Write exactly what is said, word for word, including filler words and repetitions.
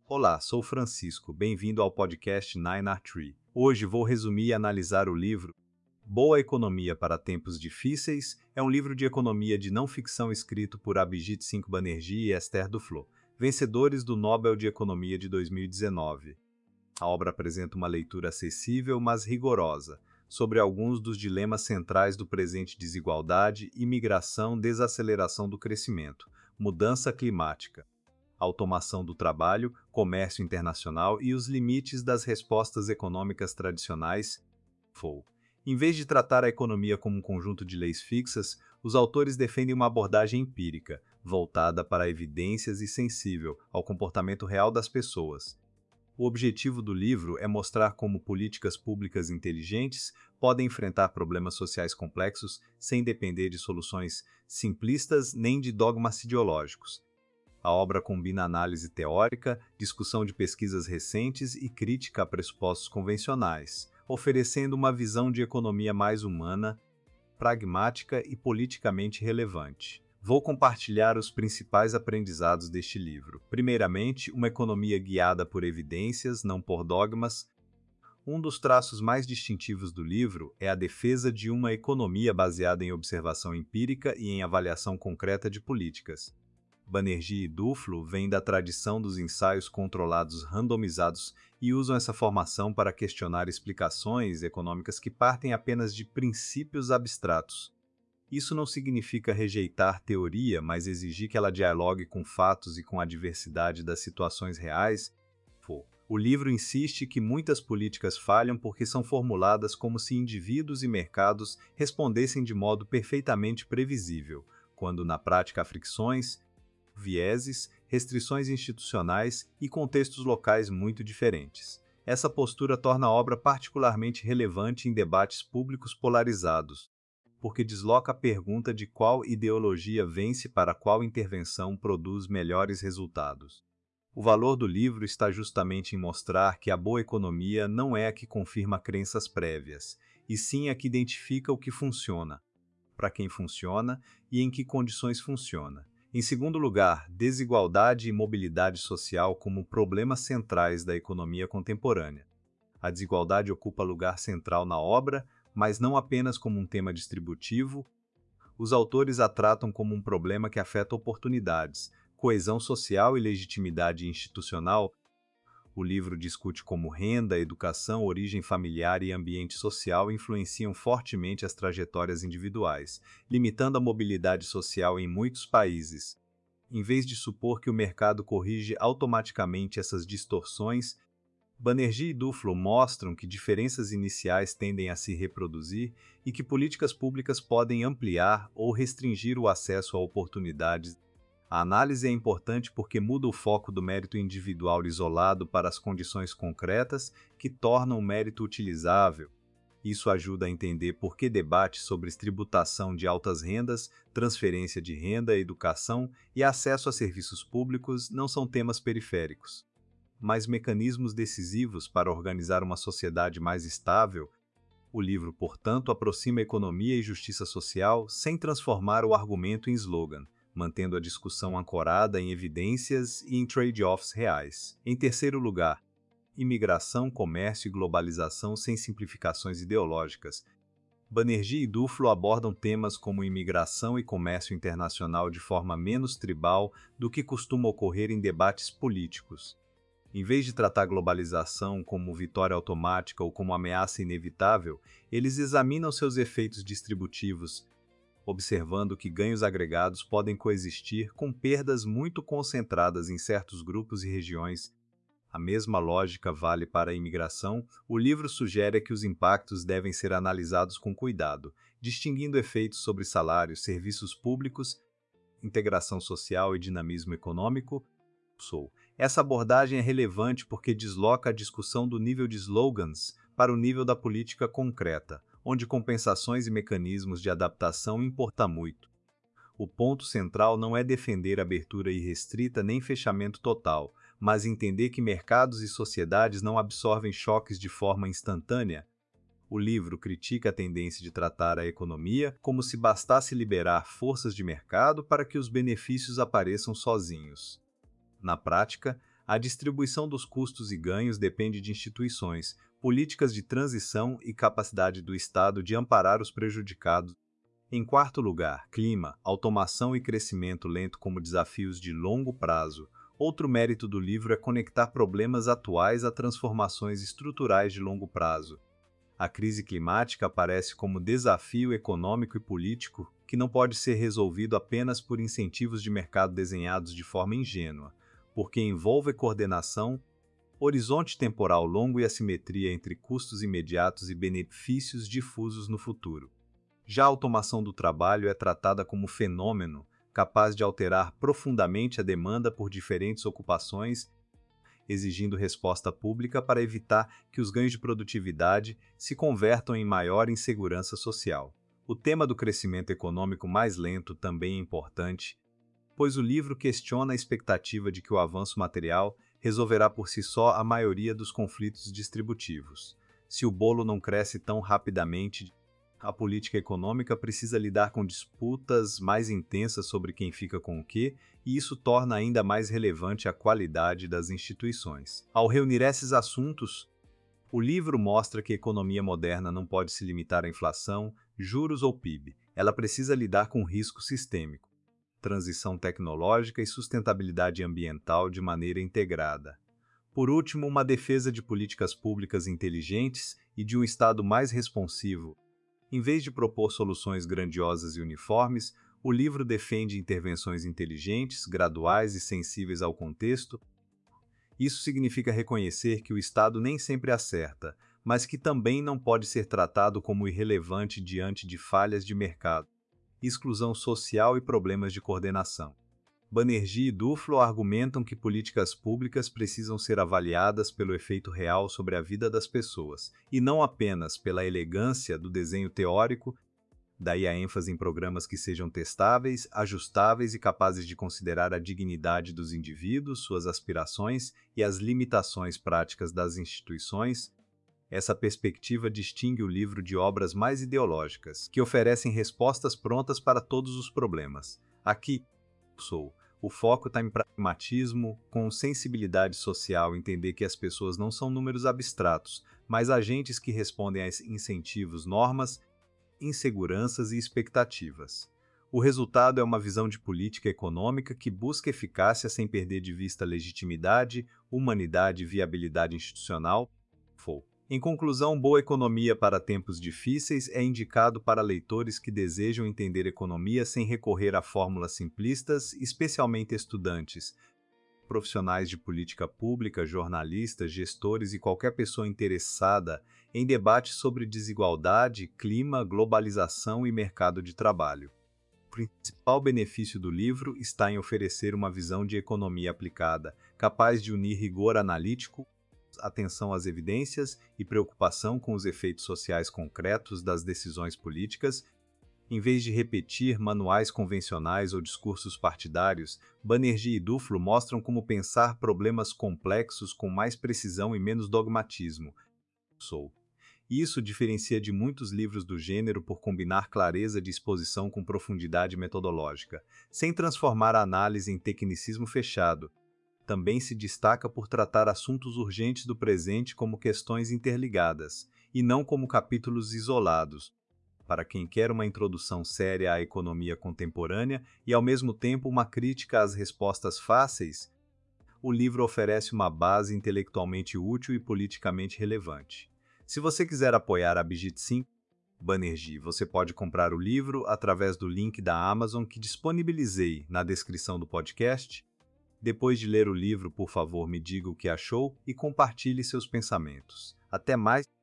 Olá, sou Francisco, bem-vindo ao podcast Nine R Tree. Hoje vou resumir e analisar o livro Boa Economia para Tempos Difíceis. É um livro de economia de não ficção escrito por Abhijit Singh Banerjee e Esther Duflo, vencedores do Nobel de Economia de dois mil e dezenove. A obra apresenta uma leitura acessível, mas rigorosa, sobre alguns dos dilemas centrais do presente: desigualdade, imigração, desaceleração do crescimento, mudança climática, automação do trabalho, comércio internacional e os limites das respostas econômicas tradicionais. F O U. Em vez de tratar a economia como um conjunto de leis fixas, os autores defendem uma abordagem empírica, voltada para evidências e sensível ao comportamento real das pessoas. O objetivo do livro é mostrar como políticas públicas inteligentes podem enfrentar problemas sociais complexos sem depender de soluções simplistas nem de dogmas ideológicos. A obra combina análise teórica, discussão de pesquisas recentes e crítica a pressupostos convencionais, oferecendo uma visão de economia mais humana, pragmática e politicamente relevante. Vou compartilhar os principais aprendizados deste livro. Primeiramente, uma economia guiada por evidências, não por dogmas. Um dos traços mais distintivos do livro é a defesa de uma economia baseada em observação empírica e em avaliação concreta de políticas. Banerjee e Duflo vêm da tradição dos ensaios controlados randomizados e usam essa formação para questionar explicações econômicas que partem apenas de princípios abstratos. Isso não significa rejeitar teoria, mas exigir que ela dialogue com fatos e com a diversidade das situações reais. O livro insiste que muitas políticas falham porque são formuladas como se indivíduos e mercados respondessem de modo perfeitamente previsível, quando na prática há fricções, vieses, restrições institucionais e contextos locais muito diferentes. Essa postura torna a obra particularmente relevante em debates públicos polarizados, porque desloca a pergunta de qual ideologia vence para qual intervenção produz melhores resultados. O valor do livro está justamente em mostrar que a boa economia não é a que confirma crenças prévias, e sim a que identifica o que funciona, para quem funciona e em que condições funciona. Em segundo lugar, desigualdade e mobilidade social como problemas centrais da economia contemporânea. A desigualdade ocupa lugar central na obra, mas não apenas como um tema distributivo. Os autores a tratam como um problema que afeta oportunidades, coesão social e legitimidade institucional. O livro discute como renda, educação, origem familiar e ambiente social influenciam fortemente as trajetórias individuais, limitando a mobilidade social em muitos países. Em vez de supor que o mercado corrige automaticamente essas distorções, Banerjee e Duflo mostram que diferenças iniciais tendem a se reproduzir e que políticas públicas podem ampliar ou restringir o acesso a oportunidades. A análise é importante porque muda o foco do mérito individual isolado para as condições concretas que tornam o mérito utilizável. Isso ajuda a entender por que debates sobre tributação de altas rendas, transferência de renda, educação e acesso a serviços públicos não são temas periféricos, mas mecanismos decisivos para organizar uma sociedade mais estável. O livro, portanto, aproxima economia e justiça social sem transformar o argumento em slogan, mantendo a discussão ancorada em evidências e em trade-offs reais. Em terceiro lugar, imigração, comércio e globalização sem simplificações ideológicas. Banerjee e Duflo abordam temas como imigração e comércio internacional de forma menos tribal do que costuma ocorrer em debates políticos. Em vez de tratar a globalização como vitória automática ou como ameaça inevitável, eles examinam seus efeitos distributivos, observando que ganhos agregados podem coexistir com perdas muito concentradas em certos grupos e regiões. A mesma lógica vale para a imigração. O livro sugere que os impactos devem ser analisados com cuidado, distinguindo efeitos sobre salários, serviços públicos, integração social e dinamismo econômico. Essa abordagem é relevante porque desloca a discussão do nível de slogans para o nível da política concreta, onde compensações e mecanismos de adaptação importam muito. O ponto central não é defender abertura irrestrita nem fechamento total, mas entender que mercados e sociedades não absorvem choques de forma instantânea. O livro critica a tendência de tratar a economia como se bastasse liberar forças de mercado para que os benefícios apareçam sozinhos. Na prática, A distribuição dos custos e ganhos depende de instituições, políticas de transição e capacidade do Estado de amparar os prejudicados. Em quarto lugar, clima, automação e crescimento lento como desafios de longo prazo. Outro mérito do livro é conectar problemas atuais a transformações estruturais de longo prazo. A crise climática aparece como desafio econômico e político que não pode ser resolvido apenas por incentivos de mercado desenhados de forma ingênua, porque envolve coordenação, horizonte temporal longo e assimetria entre custos imediatos e benefícios difusos no futuro. Já a automação do trabalho é tratada como fenômeno capaz de alterar profundamente a demanda por diferentes ocupações, exigindo resposta pública para evitar que os ganhos de produtividade se convertam em maior insegurança social. O tema do crescimento econômico mais lento também é importante, pois o livro questiona a expectativa de que o avanço material resolverá por si só a maioria dos conflitos distributivos. Se o bolo não cresce tão rapidamente, a política econômica precisa lidar com disputas mais intensas sobre quem fica com o quê, e isso torna ainda mais relevante a qualidade das instituições. Ao reunir esses assuntos, o livro mostra que a economia moderna não pode se limitar à inflação, juros ou P I B. Ela precisa lidar com risco sistêmico, transição tecnológica e sustentabilidade ambiental de maneira integrada. Por último, uma defesa de políticas públicas inteligentes e de um Estado mais responsivo. Em vez de propor soluções grandiosas e uniformes, o livro defende intervenções inteligentes, graduais e sensíveis ao contexto. Isso significa reconhecer que o Estado nem sempre acerta, mas que também não pode ser tratado como irrelevante diante de falhas de mercado, exclusão social e problemas de coordenação. Banerjee e Duflo argumentam que políticas públicas precisam ser avaliadas pelo efeito real sobre a vida das pessoas, e não apenas pela elegância do desenho teórico, daí a ênfase em programas que sejam testáveis, ajustáveis e capazes de considerar a dignidade dos indivíduos, suas aspirações e as limitações práticas das instituições. Essa perspectiva distingue o livro de obras mais ideológicas, que oferecem respostas prontas para todos os problemas. Aqui, sou. O foco está em pragmatismo, com sensibilidade social, entender que as pessoas não são números abstratos, mas agentes que respondem a incentivos, normas, inseguranças e expectativas. O resultado é uma visão de política econômica que busca eficácia sem perder de vista legitimidade, humanidade e viabilidade institucional. Em conclusão, Boa Economia para Tempos Difíceis é indicado para leitores que desejam entender economia sem recorrer a fórmulas simplistas, especialmente estudantes, profissionais de política pública, jornalistas, gestores e qualquer pessoa interessada em debates sobre desigualdade, clima, globalização e mercado de trabalho. O principal benefício do livro está em oferecer uma visão de economia aplicada, capaz de unir rigor analítico, atenção às evidências e preocupação com os efeitos sociais concretos das decisões políticas. Em vez de repetir manuais convencionais ou discursos partidários, Banerjee e Duflo mostram como pensar problemas complexos com mais precisão e menos dogmatismo. Sou. Isso diferencia de muitos livros do gênero por combinar clareza de exposição com profundidade metodológica, sem transformar a análise em tecnicismo fechado. Também se destaca por tratar assuntos urgentes do presente como questões interligadas, e não como capítulos isolados. Para quem quer uma introdução séria à economia contemporânea e, ao mesmo tempo, uma crítica às respostas fáceis, o livro oferece uma base intelectualmente útil e politicamente relevante. Se você quiser apoiar a Abhijit Singh Banerjee, você pode comprar o livro através do link da Amazon que disponibilizei na descrição do podcast. Depois de ler o livro, por favor, me diga o que achou e compartilhe seus pensamentos. Até mais!